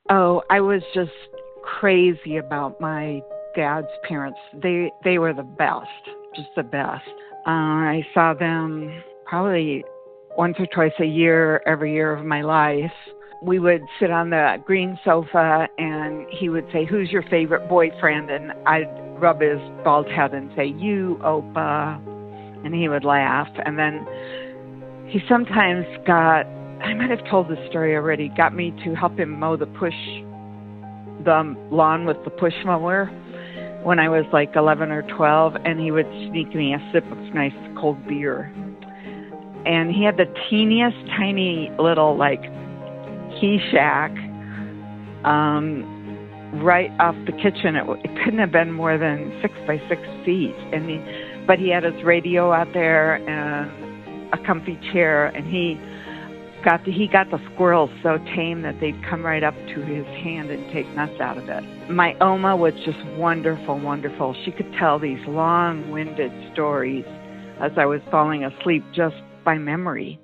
Oh, I was just crazy about my dad's parents. They were the best, just the best. I saw them probably once or twice a year, every year of my life. We would sit on the green sofa, and he would say, "Who's your favorite boyfriend?" And I'd rub his bald head and say, "You, Opa," and he would laugh. And then he sometimes got, I might have told this story already, got me to help him mow the lawn with the push mower when I was like 11 or 12, and he would sneak me a sip of nice cold beer. And he had the teeniest, tiny little like key shack right off the kitchen. It couldn't have been more than 6 by 6 feet, but he had his radio out there and a comfy chair, and he got the squirrels so tame that they'd come right up to his hand and take nuts out of it. My Oma was just wonderful, wonderful. She could tell these long-winded stories as I was falling asleep just by memory.